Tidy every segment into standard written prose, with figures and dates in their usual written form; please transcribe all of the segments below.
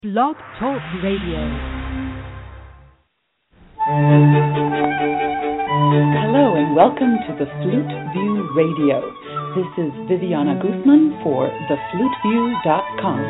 Blog Talk Radio. Hello and welcome to the Flute View Radio. This is Viviana Guzman for thefluteview.com.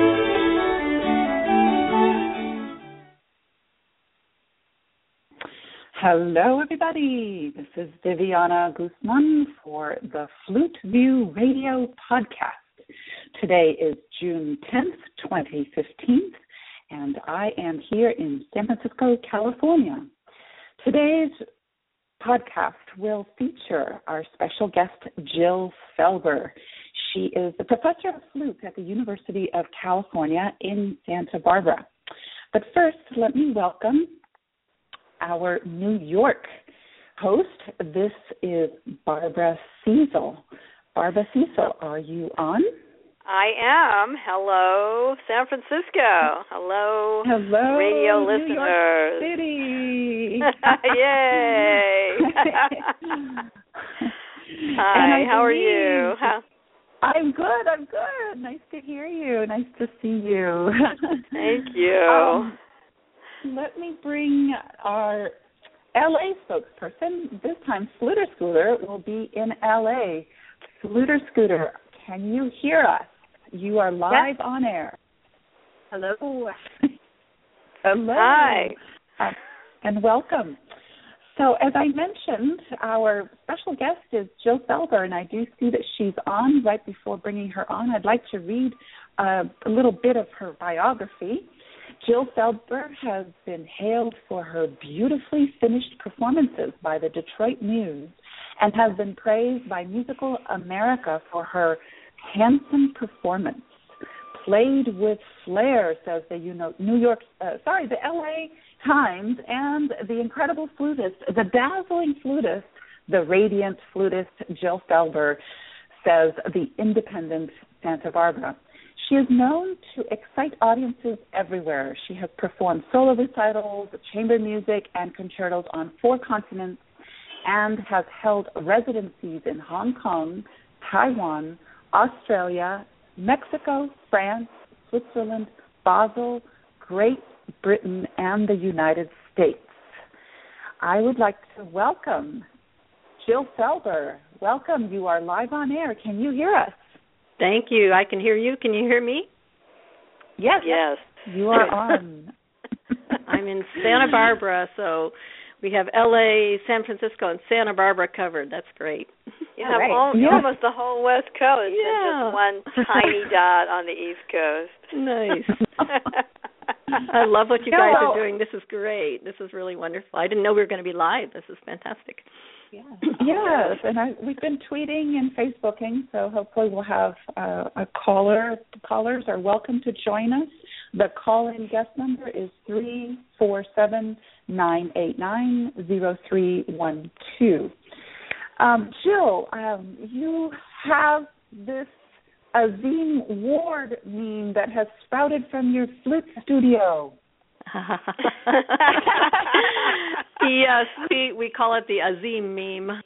Hello everybody, this is Viviana Guzman for the Flute View Radio podcast. Today is June 10th, 2015, and I am here in San Francisco, California. Today's podcast will feature our special guest, Jill Felber. She is the professor of flute at the University of California in Santa Barbara. But first, let me welcome our New York host. This is Barbara Cecil. Barbara Cecil, are you on? I am. Hello, San Francisco. Hello, radio New listeners. York City. Yay. Hi, how are you? I'm good. Nice to hear you. Nice to see you. Thank you. Let me bring our LA spokesperson. This time, Fluter Scooter will be in LA. Fluter Scooter, can you hear us? You are live on air. Hello. Hello. Hi. And welcome. So as I mentioned, our special guest is Jill Felber, and I do see that she's on. Right before bringing her on, I'd like to read a little bit of her biography. Jill Felber has been hailed for her beautifully finished performances by the Detroit News and has been praised by Musical America for her handsome performance. Played with flair, says the the LA Times, and the incredible flutist, the dazzling flutist, the radiant flutist, Jill Felber, says the Independent Santa Barbara. She is known to excite audiences everywhere. She has performed solo recitals, chamber music, and concertos on 4 continents and has held residencies in Hong Kong, Taiwan, Australia, Mexico, France, Switzerland, Basel, Great Britain, and the United States. I would like to welcome Jill Felber. Welcome. You are live on air. Can you hear us? Thank you. I can hear you. Can you hear me? Yes. Yes. You are on. I'm in Santa Barbara, so we have LA, San Francisco, and Santa Barbara covered. That's great. You have almost the whole West Coast and Yeah. just one tiny dot on the East Coast. Nice. I love what you guys are doing. This is great. This is really wonderful. I didn't know we were going to be live. This is fantastic. Yes, and we've been tweeting and Facebooking, so hopefully we'll have a caller. The callers are welcome to join us. The call-in guest number is 347-989-0312. Jill, you have this Azim Ward meme that has sprouted from your flute studio. Yes, we call it the Azim meme.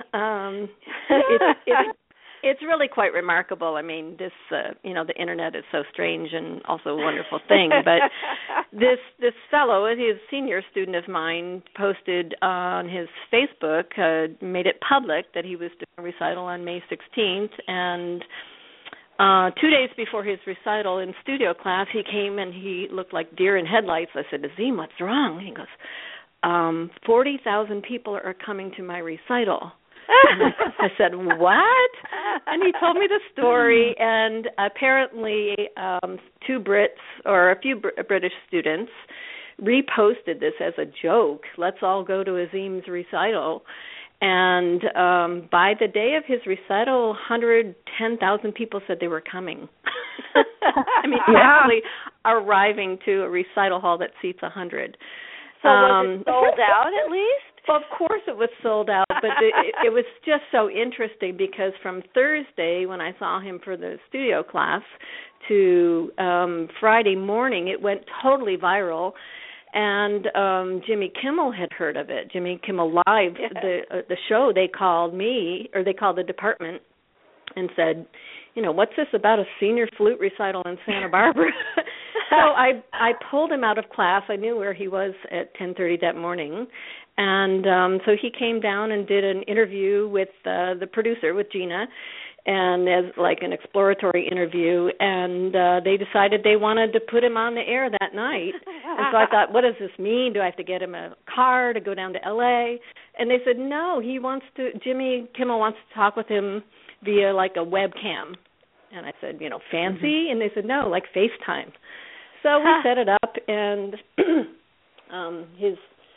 It's really quite remarkable. I mean, this the internet is so strange and also a wonderful thing. But this fellow, he's a senior student of mine, posted on his Facebook, made it public that he was doing a recital on May 16th, and 2 days before his recital in studio class, he came and he looked like deer in headlights. I said, Azim, what's wrong? He goes, 40,000 people are coming to my recital. And I said, what? And he told me the story, and apparently a few British students reposted this as a joke. Let's all go to Azim's recital. And by the day of his recital, 110,000 people said they were coming. I mean, actually arriving to a recital hall that seats 100. So was it sold out at least? Well, of course it was sold out, but it was just so interesting because from Thursday when I saw him for the studio class to Friday morning, it went totally viral. And Jimmy Kimmel had heard of it. Jimmy Kimmel Live, the show, they called the department and said, you know, what's this about a senior flute recital in Santa Barbara? So I pulled him out of class. I knew where he was at 10:30 that morning. And so he came down and did an interview with the producer, with Gina, and as like an exploratory interview. And they decided they wanted to put him on the air that night. And so I thought, what does this mean? Do I have to get him a car to go down to L.A.? And they said, no, Jimmy Kimmel wants to talk with him via like a webcam. And I said, fancy? And they said, no, like FaceTime. So we set it up, and his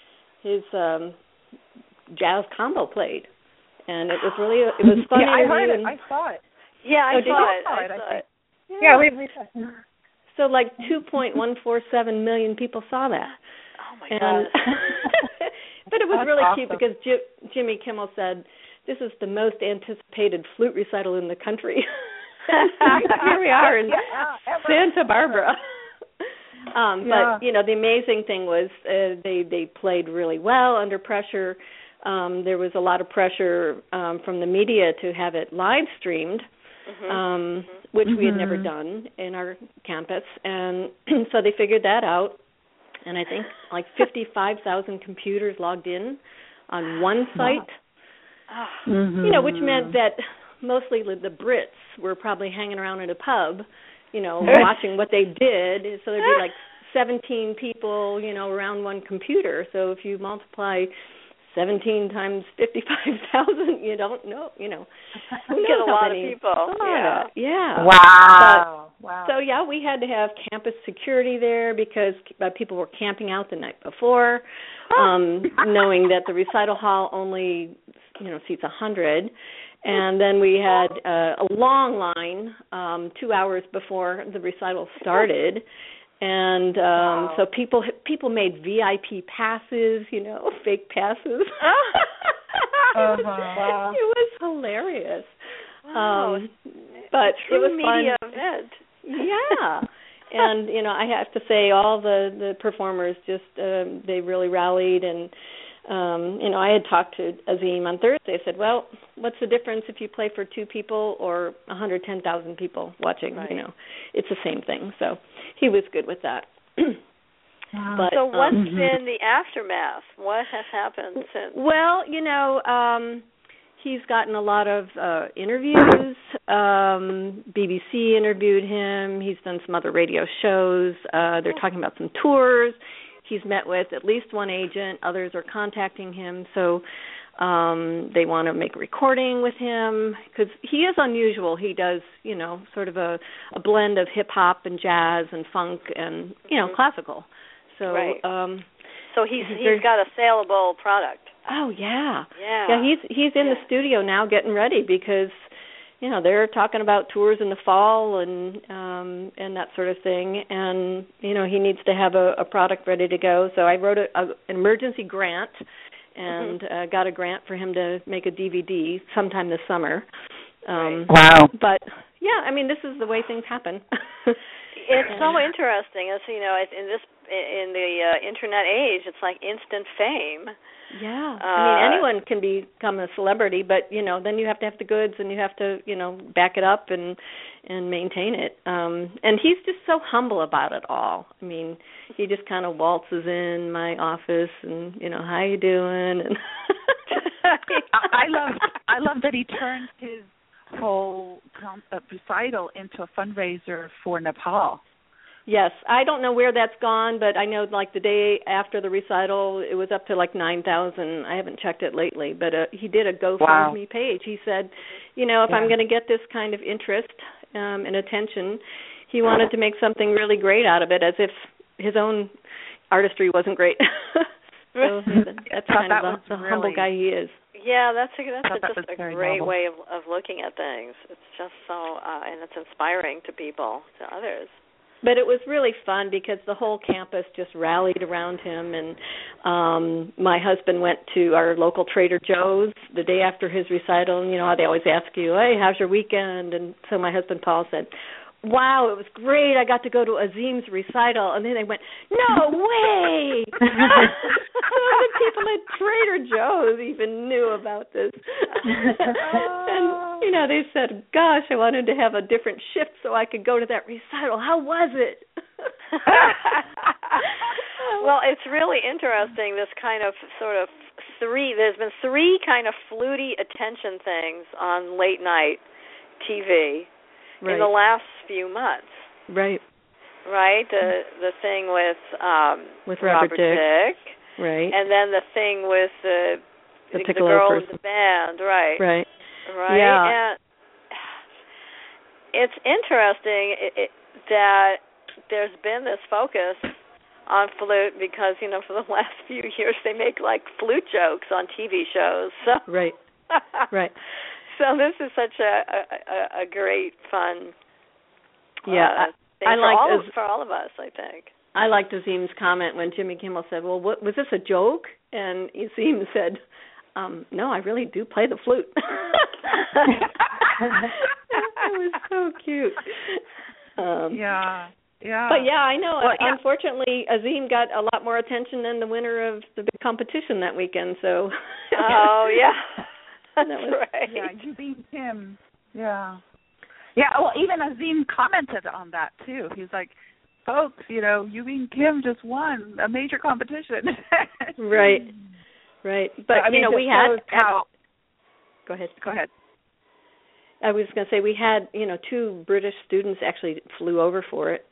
jazz combo played, and it was funny. Yeah, I heard it. I saw it. Yeah, I saw it. Yeah, we saw it. So like 2.147 million people saw that. Oh my God! But it was That's really awesome. cute because Jimmy Kimmel said, "This is the most anticipated flute recital in the country." Here we are in Santa Barbara. But the amazing thing was they played really well under pressure. There was a lot of pressure from the media to have it live streamed, which we had never done in our campus, and so they figured that out. And I think like 55,000 computers logged in on one site. Which meant that mostly the Brits were probably hanging around in a pub, watching what they did. So there'd be like 17 people, around one computer. So if you multiply 17 times 55,000, you don't know, You get a lot of people. Yeah. Wow. So, we had to have campus security there because people were camping out the night before, knowing that the recital hall only, seats 100. And then we had a long line 2 hours before the recital started. And so people made VIP passes, fake passes. Wow. It was hilarious. Wow. But it was media fun. event. Yeah. And, I have to say all the performers just, they really rallied. And, I had talked to Azim on Thursday. I said, well, what's the difference if you play for 2 people or 110,000 people watching? Right. It's the same thing. So he was good with that. But, so what's been the aftermath? What has happened since? Well, he's gotten a lot of interviews. BBC interviewed him. He's done some other radio shows. They're talking about some tours. He's met with at least one agent. Others are contacting him. So they want to make a recording with him because he is unusual. He does, sort of a blend of hip-hop and jazz and funk and, classical. So right. So he's got a saleable product. Oh, yeah. Yeah. He's in the studio now getting ready because, they're talking about tours in the fall and that sort of thing. And, he needs to have a product ready to go. So I wrote an emergency grant and got a grant for him to make a DVD sometime this summer. Wow. But, this is the way things happen. It's so interesting. As in the internet age, it's like instant fame. Yeah. Anyone can become a celebrity, but, then you have to have the goods and you have to, back it up and maintain it. And he's just so humble about it all. He just kind of waltzes in my office and, how you doing? And I love that he turned his whole recital into a fundraiser for Nepal. Yes, I don't know where that's gone, but I know like the day after the recital, it was up to like 9,000. I haven't checked it lately, but he did a GoFundMe page. He said, if I'm going to get this kind of interest and attention, he wanted to make something really great out of it, as if his own artistry wasn't great. So that's kind of the humble guy he is. Yeah, that's just a great way of looking at things. It's just so, and it's inspiring to people, to others. But it was really fun because the whole campus just rallied around him, and my husband went to our local Trader Joe's the day after his recital. And how they always ask you, hey, how's your weekend? And so my husband Paul said, wow, it was great. I got to go to Azim's recital. And then they went, no way! The people at Trader Joe's even knew about this. And, they said, gosh, I wanted to have a different shift so I could go to that recital. How was it? Well, it's really interesting, this kind of sort of there's been three kind of fluty attention things on late night TV in the last few months. Right. Right? The thing with Robert Dick. Right. And then the thing with the girl in the band, right. Right. Right. Yeah. And it's interesting that there's been this focus on flute because, for the last few years they make like flute jokes on TV shows. So. Right. Right. So this is such a great fun thing for all of us, I think. I liked Azim's comment when Jimmy Kimmel said, well, what was this, a joke? And Azim said, no, I really do play the flute. It was so cute. Yeah. But yeah, I know. Well, unfortunately, Azim got a lot more attention than the winner of the big competition that weekend. So. Oh yeah, that's right. Yeah, Azim Kim. Yeah. Yeah. Well, even Azim commented on that too. He's like, folks, Yubin Kim just won a major competition. Right. But I mean, we had. Go ahead. I was going to say we had, 2 British students actually flew over for it.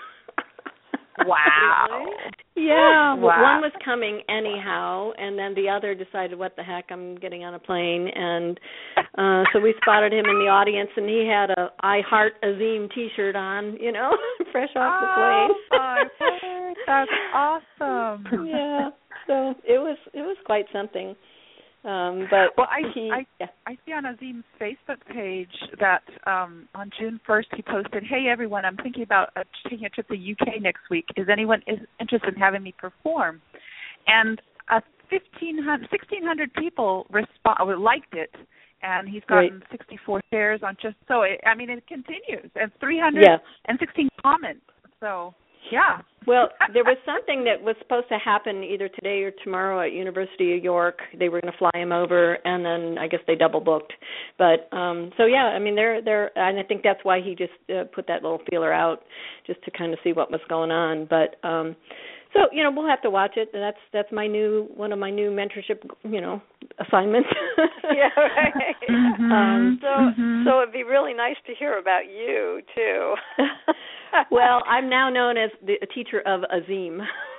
Wow. Yeah. Wow. One was coming anyhow, and then the other decided, what the heck, I'm getting on a plane. And so we spotted him in the audience, and he had a I Heart Azim T-shirt on, fresh off the plane. Oh, that's awesome. Yeah. So it was quite something. But I see on Azim's Facebook page that on June 1st he posted, "Hey everyone, I'm thinking about taking a trip to the UK next week. Is anyone interested in having me perform?" And 1,600 people liked it, and he's gotten 64 shares on just so. It continues, and 316 comments. So. Yeah. Well, there was something that was supposed to happen either today or tomorrow at University of York. They were going to fly him over, and then I guess they double booked. But so yeah, they're and I think that's why he just put that little feeler out, just to kind of see what was going on. But so we'll have to watch it. That's one of my new mentorship assignments. Yeah, right. So it'd be really nice to hear about you too. Well, I'm now known as a teacher of Azim.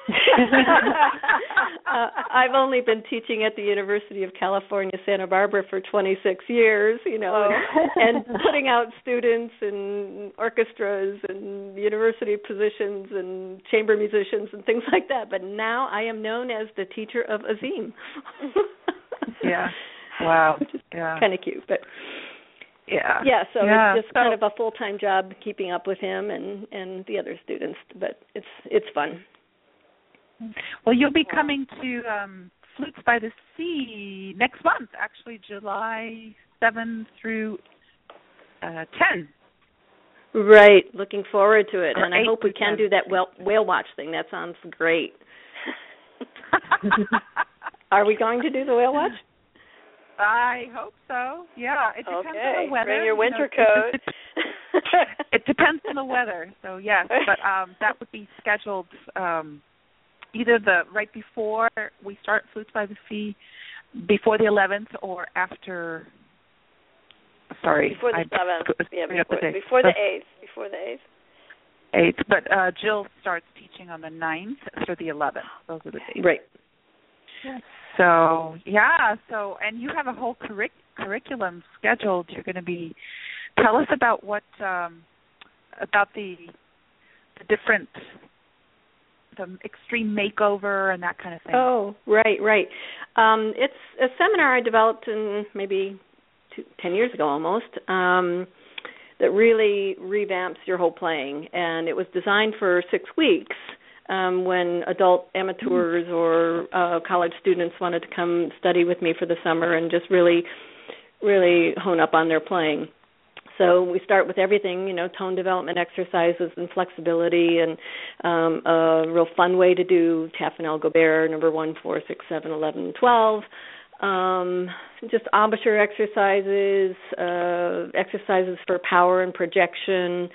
I've only been teaching at the University of California, Santa Barbara for 26 years, and putting out students and orchestras and university positions and chamber musicians and things like that. But now I am known as the teacher of Azim. Yeah. Wow. Which is kind of cute, but... Yeah. Yeah, so it's just kind of a full-time job keeping up with him and the other students, but it's fun. Well, you'll be coming to Flutes by the Sea next month, actually July 7 through 10. Right, looking forward to it, and I hope we can 10. do that whale watch thing. That sounds great. Are we going to do the whale watch? I hope so. Yeah, it depends on the weather. Bring your winter coat. It depends on the weather. So yes, but that would be scheduled either right before we start Flutes by the Sea, before the 11th, or after. Sorry, before the 7th. Before the 8th. Before the 8th. 8th, but Jill starts teaching on the 9th through the 11th. Those are the dates. Right. So, and you have a whole curriculum scheduled. You're going to tell us about what, about the different, the extreme makeover and that kind of thing. Oh, right. It's a seminar I developed in maybe 10 years ago almost, that really revamps your whole playing. And it was designed for 6 weeks. When adult amateurs or college students wanted to come study with me for the summer and just really, really hone up on their playing. So we start with everything, tone development exercises and flexibility, and a real fun way to do Taffenel Gobert, number 1, 4, 6, 7, 11, 12. Just embouchure exercises, exercises for power and projection,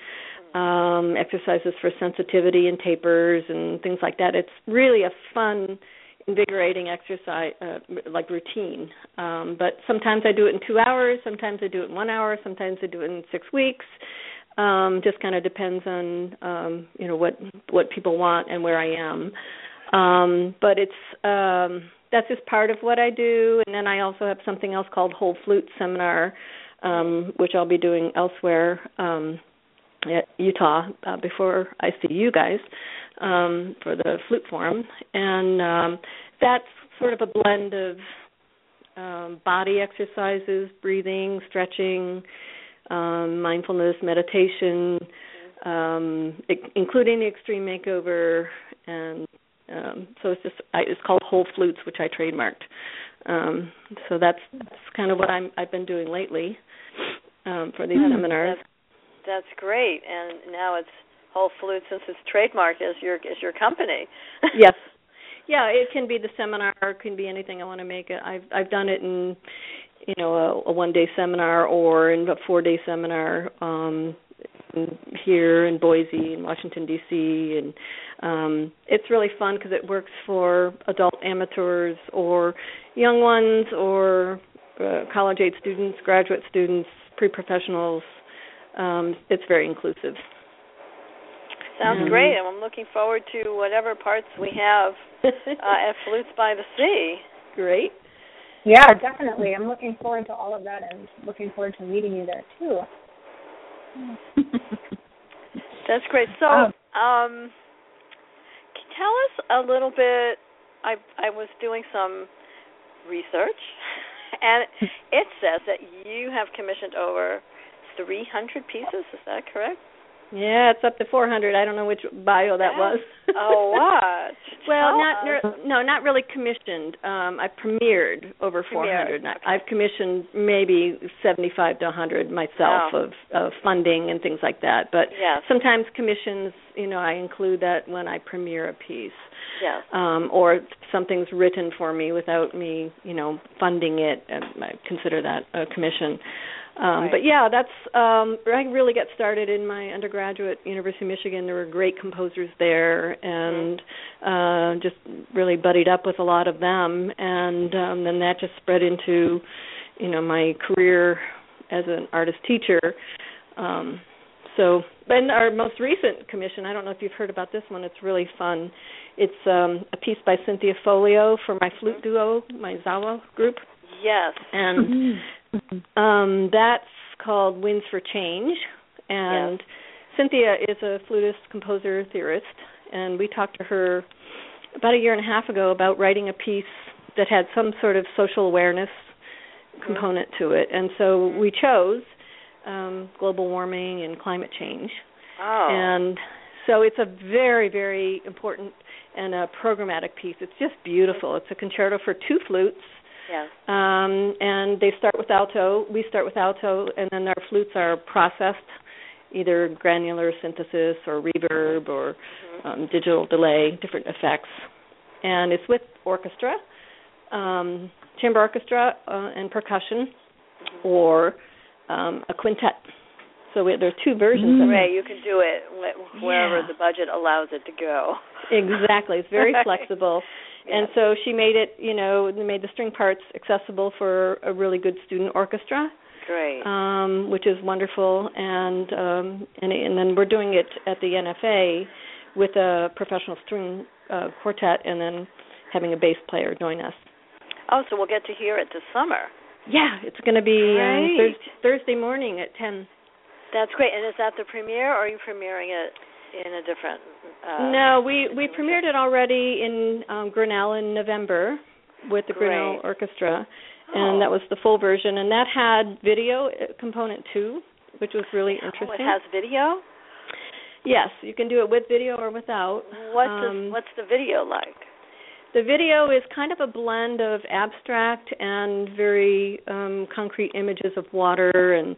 exercises for sensitivity and tapers and things like that. It's really a fun, invigorating exercise, like routine. But sometimes I do it in 2 hours, sometimes I do it in 1 hour, sometimes I do it in 6 weeks. Just kind of depends on what people want and where I am. But it's that's just part of what I do. And then I also have something else called Whole Flute Seminar, which I'll be doing elsewhere at Utah before I see you guys for the Flute Forum. And that's sort of a blend of body exercises, breathing, stretching, mindfulness, meditation, including the extreme makeover, and so it's called Whole Flutes, which I trademarked. So that's kind of what I've been doing lately for these seminars. That's great, and now it's Whole Flutes since it's trademarked as your company. Yes. Yeah, it can be the seminar, it can be anything I want to make it. I've done it in a one-day seminar or in a 4-day seminar here in Boise in Washington, D.C. And it's really fun because it works for adult amateurs or young ones or college-age students, graduate students, pre-professionals. It's very inclusive. Sounds great, and I'm looking forward to whatever parts we have at Flutes by the Sea. Great. Yeah, definitely. I'm looking forward to all of that and looking forward to meeting you there, too. That's great. So, tell us a little bit. I was doing some research, and it says that you have commissioned over 300 pieces. Is that correct? Yeah, it's up to 400. I don't know which bio that was. Oh, what? Well, not really commissioned. I premiered over 400. Okay. I've commissioned maybe 75 to 100 myself of funding and things like that. But sometimes commissions, I include that when I premiere a piece. Yes. Or something's written for me without me, funding it, and I consider that a commission. Right. But yeah, that's I really got started in my undergraduate, University of Michigan. There were great composers there, and just really buddied up with a lot of them, and then that just spread into, my career as an artist teacher. So, then our most recent commission, I don't know if you've heard about this one. It's really fun. It's a piece by Cynthia Folio for my flute duo, my Zawa group. Yes. And that's called Winds for Change. And Cynthia is a flutist, composer, theorist. And we talked to her about a year and a half ago about writing a piece that had some sort of social awareness component to it. And so we chose global warming and climate change. Oh. And so it's a very, very important and a programmatic piece. It's just beautiful. It's a concerto for 2 flutes. Yes. And they start with alto. We start with alto, and then our flutes are processed, either granular synthesis or reverb or digital delay, different effects. And it's with orchestra, chamber orchestra and percussion, or a quintet. So there are 2 versions of it. Right, you can do it wherever the budget allows it to go. Exactly. It's very flexible. And so she made it, made the string parts accessible for a really good student orchestra. Great. Which is wonderful. And then we're doing it at the NFA with a professional string quartet and then having a bass player join us. Oh, so we'll get to hear it this summer. Yeah, it's going to be Thursday morning at 10. That's great. And is that the premiere, or are you premiering it in a different... No, we premiered it already in Grinnell in November with the Grinnell Orchestra, and that was the full version. And that had video component too, which was really interesting. Oh, it has video? Yes, you can do it with video or without. What's the video like? The video is kind of a blend of abstract and very concrete images of water and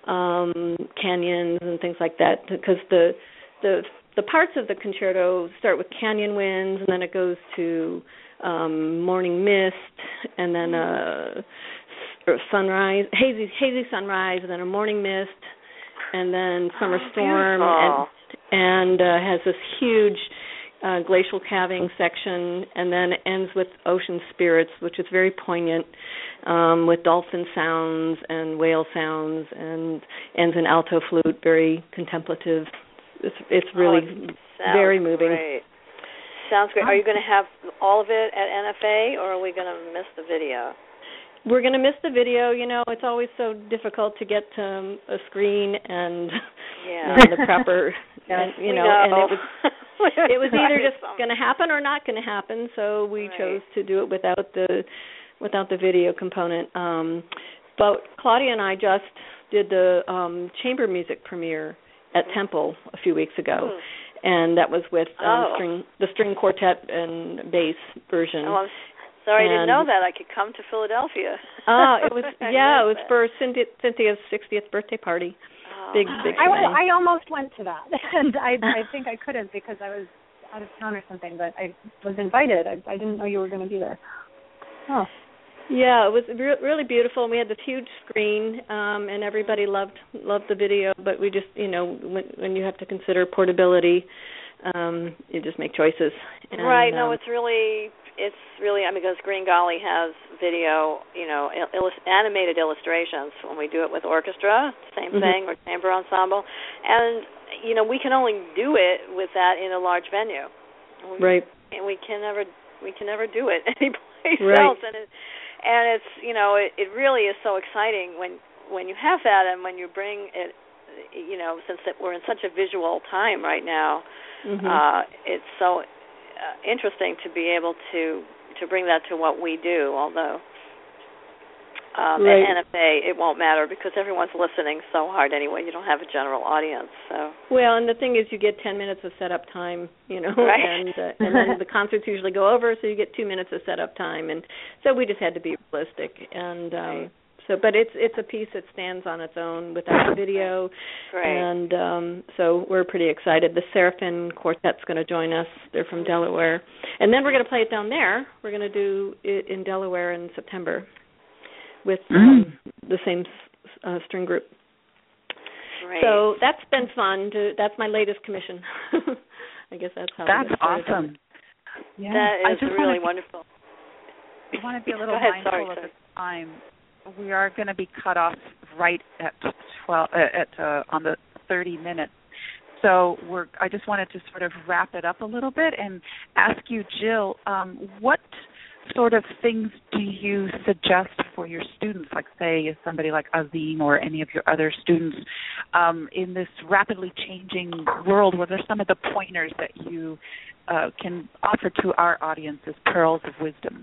canyons and things like that, because the parts of the concerto start with canyon winds, and then it goes to morning mist, and then sunrise, hazy sunrise, and then a morning mist, and then Summer Storm, and has this huge glacial calving section, and then it ends with Ocean Spirits, which is very poignant, with dolphin sounds and whale sounds, and ends in alto flute, very contemplative. It's really very moving. Great. Sounds great. Are you going to have all of it at NFA, or are we going to miss the video? We're going to miss the video. You know, it's always so difficult to get to a screen and the proper, and, you know, and it was either just going to happen or not going to happen. So we chose to do it without the video component. But Claudia and I just did the chamber music premiere at Temple a few weeks ago. And that was with the string quartet and bass version. Oh, I'm sorry, I didn't know that. I could come to Philadelphia. It was it was for Cynthia's 60th birthday party. Big thing. I almost went to that, and I think I couldn't because I was out of town or something. But I was invited. I didn't know you were going to be there. Oh. Yeah, it was really beautiful, and we had this huge screen, and everybody loved the video. But we just, you know, when you have to consider portability, you just make choices. And, right. No, it's really. I mean, because Green Golly has video, you know, animated illustrations when we do it with orchestra, same thing, or chamber ensemble, and you know, we can only do it with that in a large venue. And we can never do it anyplace else, and it's, you know, it really is so exciting when you have that, and when you bring it, you know, since we're in such a visual time right now, it's so interesting to be able to bring that to what we do, although at NFA it won't matter because everyone's listening so hard anyway. You don't have a general audience. So well, and the thing is you get 10 minutes of setup time, you know, and then the concerts usually go over, so you get 2 minutes of setup time, and so we just had to be realistic. And so, but it's a piece that stands on its own without the video, and so we're pretty excited. The Seraphim Quartet's going to join us. They're from Delaware, and then we're going to play it down there. We're going to do it in Delaware in September with the same string group. Great. So that's been fun. That's my latest commission. I guess that's how. That's awesome. Yeah, that is really wonderful. I want to be a little mindful of the time. We are going to be cut off right at 12 on the 30 minutes. So I just wanted to sort of wrap it up a little bit and ask you, Jill, what sort of things do you suggest for your students, like say somebody like Azim or any of your other students, in this rapidly changing world? What are some of the pointers that you can offer to our audience as pearls of wisdom?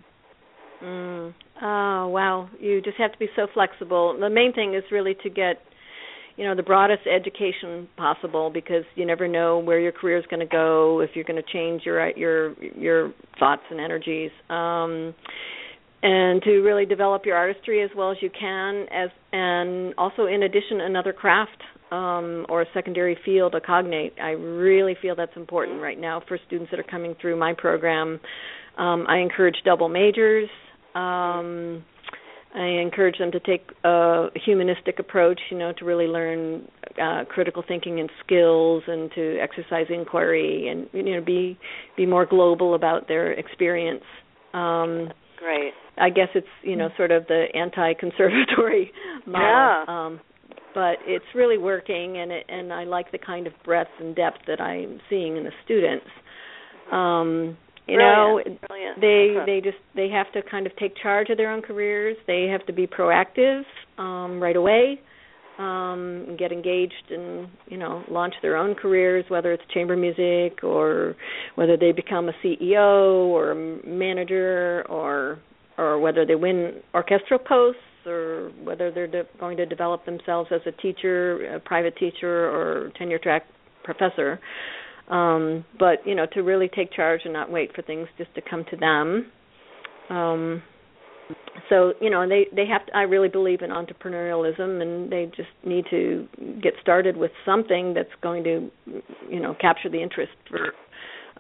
Oh, wow. You just have to be so flexible. The main thing is really to get, you know, the broadest education possible, because you never know where your career is going to go, if you're going to change your thoughts and energies. And to really develop your artistry as well as you can, and also in addition another craft or a secondary field, a cognate. I really feel that's important right now for students that are coming through my program. I encourage double majors. I encourage them to take a humanistic approach, you know, to really learn critical thinking and skills, and to exercise inquiry, and, you know, be more global about their experience. Great. I guess it's, you know, sort of the anti-conservatory model, but it's really working, and I like the kind of breadth and depth that I'm seeing in the students. You know, they have to kind of take charge of their own careers. They have to be proactive right away, and get engaged and, you know, launch their own careers, whether it's chamber music or whether they become a CEO or a manager, or whether they win orchestral posts, or whether they're going to develop themselves as a teacher, a private teacher, or tenure track professor. But, you know, to really take charge and not wait for things just to come to them. So, you know, they have to, I really believe in entrepreneurialism, and they just need to get started with something that's going to, you know, capture the interest for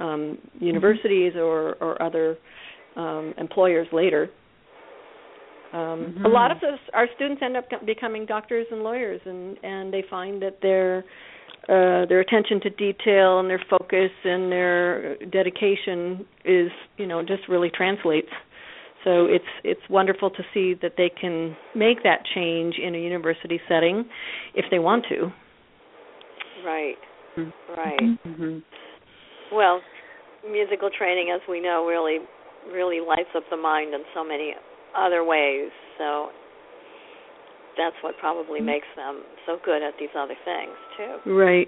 universities or other employers later. A lot of our students end up becoming doctors and lawyers, and they find that their attention to detail and their focus and their dedication is, just really translates. So it's wonderful to see that they can make that change in a university setting if they want to. Right. Right. Mm-hmm. Well, musical training, as we know, really, really lights up the mind in so many other ways. So that's what probably makes them so good at these other things too. Right.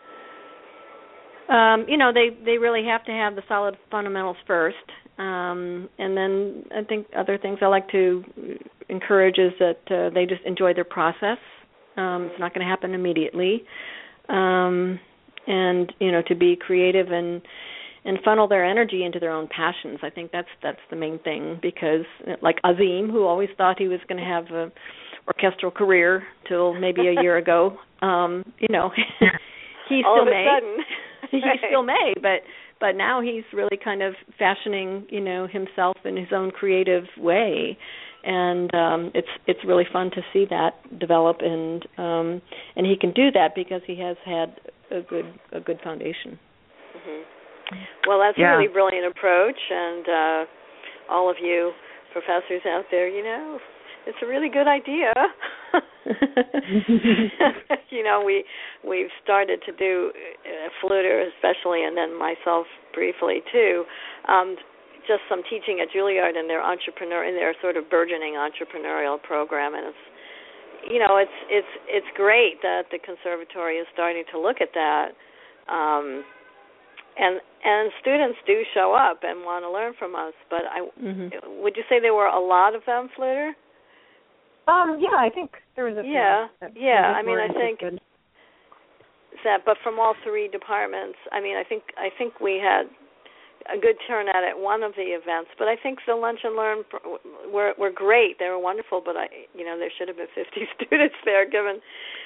They really have to have the solid fundamentals first, and then I think other things I like to encourage is that they just enjoy their process. It's not going to happen immediately, and to be creative and funnel their energy into their own passions. I think that's the main thing, because like Azim, who always thought he was going to have a orchestral career till maybe a year ago, he still may. He still may, but now he's really kind of fashioning, himself in his own creative way, and it's really fun to see that develop, and he can do that because he has had a good foundation. Mm-hmm. Well, that's a really brilliant approach, and all of you professors out there, it's a really good idea. We've started to do Fluter especially, and then myself briefly too. Just some teaching at Juilliard in their sort of burgeoning entrepreneurial program, and it's great that the conservatory is starting to look at that. And students do show up and want to learn from us, but would you say there were a lot of them, Fluter? Yeah, I think there was a few. Yeah. I mean, I think that, but from all three departments, I mean, I think we had a good turnout at one of the events, but I think the Lunch and Learn were great. They were wonderful, but there should have been 50 students there, given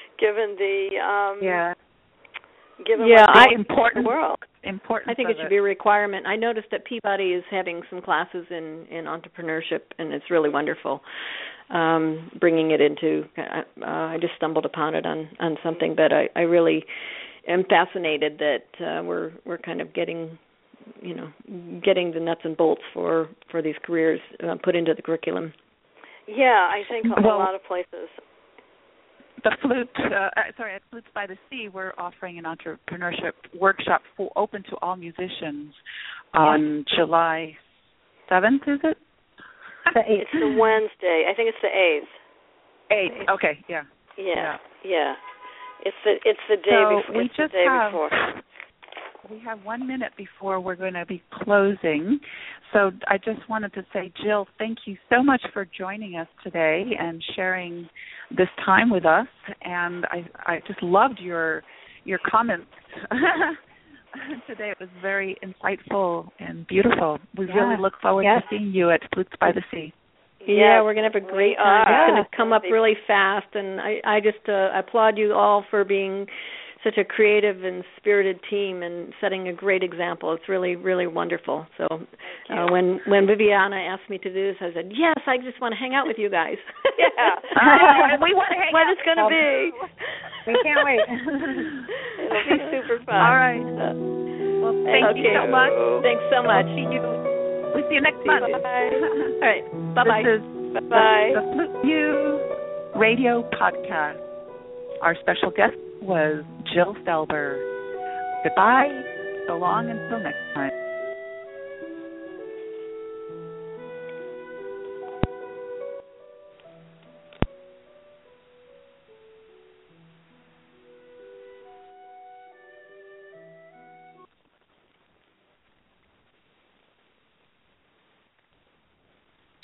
the important world. I think it should be a requirement. I noticed that Peabody is having some classes in entrepreneurship, and it's really wonderful. Bringing it into, I just stumbled upon it on something, but I really am fascinated that we're kind of getting the nuts and bolts for these careers put into the curriculum. Yeah, I think a lot of places. The at Flutes by the Sea, we're offering an entrepreneurship workshop open to all musicians on July 7th, is it? The 8th. It's the Wednesday. I think it's the 8th. 8th. Okay, yeah. Yeah. It's the day before. We have 1 minute before we're going to be closing. So I just wanted to say, Jill, thank you so much for joining us today and sharing this time with us. And I just loved your comments today. It was very insightful and beautiful. We really look forward to seeing you at Flutes by the Sea. Yeah, we're going to have a great time. It's going to come up really fast. And I just applaud you all for being such a creative and spirited team and setting a great example. It's really, really wonderful. So when Viviana asked me to do this, I said, yes, I just want to hang out with you guys. We want to hang out. When it's going to be. We can't wait. It'll be super fun. All right. Well, thank you so much. Thanks so much. We'll see you next month. Bye. All right. Bye-bye. This is the Flute View Radio Podcast. Our special guest was Jill Stelber. Goodbye. So long until next time.